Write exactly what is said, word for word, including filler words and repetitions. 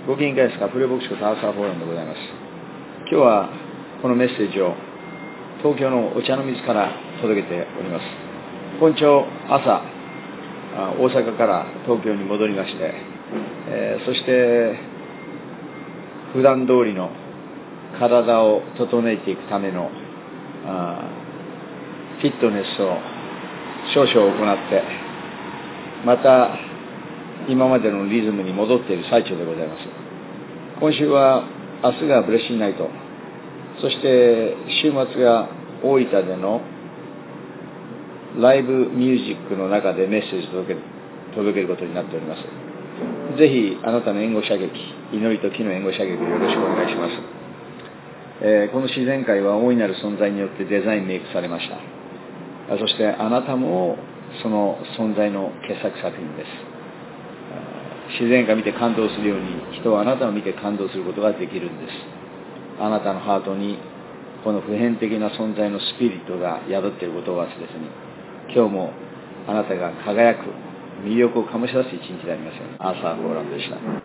ご機嫌いかがですか。プレ牧師ことアーサー・フォーランでございます。今日はこのメッセージを東京のお茶の水から届けております。今朝朝大阪から東京に戻りまして、えー、そして普段通りの体を整えていくためのあフィットネスを少々行って、また今までのリズムに戻っている最中でございます。今週は明日がブレッシングナイト、そして週末が大分でのライブミュージックの中でメッセージを届ける届けることになっております。ぜひあなたの援護射撃、祈りと木の援護射撃をよろしくお願いします。えー、この自然界は大いなる存在によってデザインメイクされました。そしてあなたもその存在の傑作作品です。自然界を見て感動するように、人はあなたを見て感動することができるんです。あなたのハートにこの普遍的な存在のスピリットが宿っていることを忘れずに、今日もあなたが輝く魅力を醸し出す一日でありますように。アーサー・フォーランドでした。